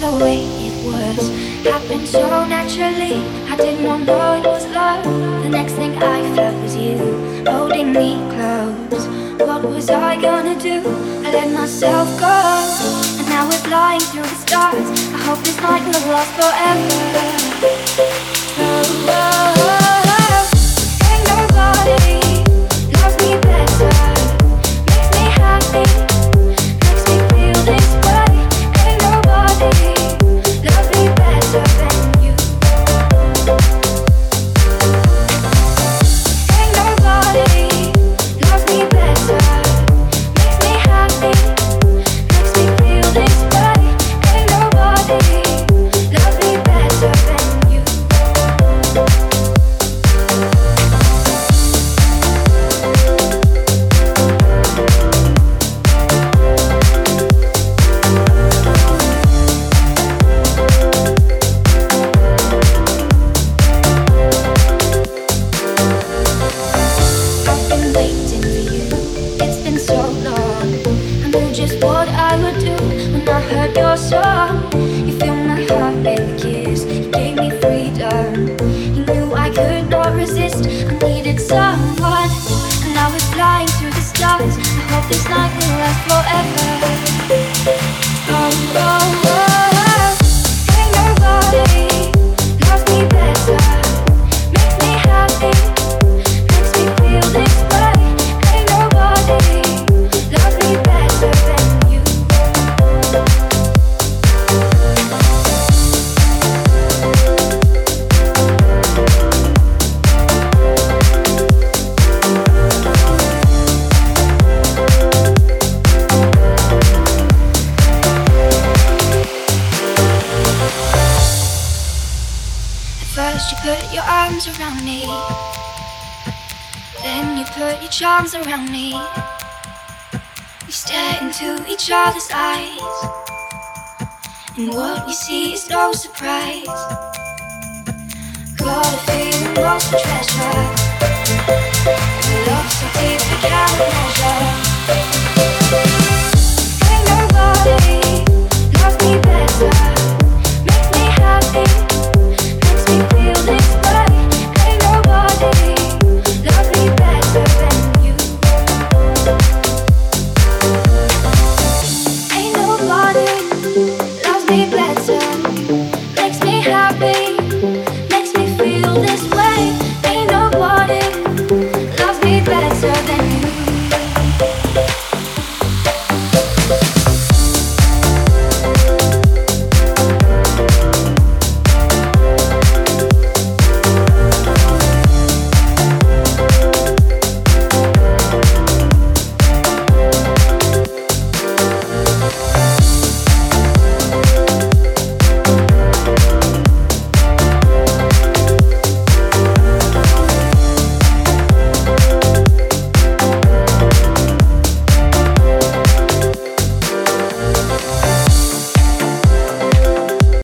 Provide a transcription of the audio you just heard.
the way it was. Happened so naturally, I did not know it was love. The next thing I felt was you holding me close. What was I gonna do? I let myself go, and now we're flying through the stars. I hope this night will last forever. Oh, oh, oh. Ain't nobody loves me better, makes me happy, makes me feel this way. Ain't nobody loves me better than you. Ain't nobody loves me better, makes me happy, makes me feel this way. Ain't nobody loves me better than you. I've been waiting for you, it's been so long. I knew just what I would do when I heard your song. You filled my heart with a kiss, you gave me freedom. You knew I could not resist, I needed someone. And now we're flying through the stars. I hope this night will last forever. Oh, oh, oh. Ain't nobody loves me better, makes me happy, makes me feel this way. Ain't nobody loves me better than you. First you put your arms around me, then you put your charms around me. We stare into each other's eyes, and what we see is no surprise. Got a feeling lost for treasure, love so deep we can't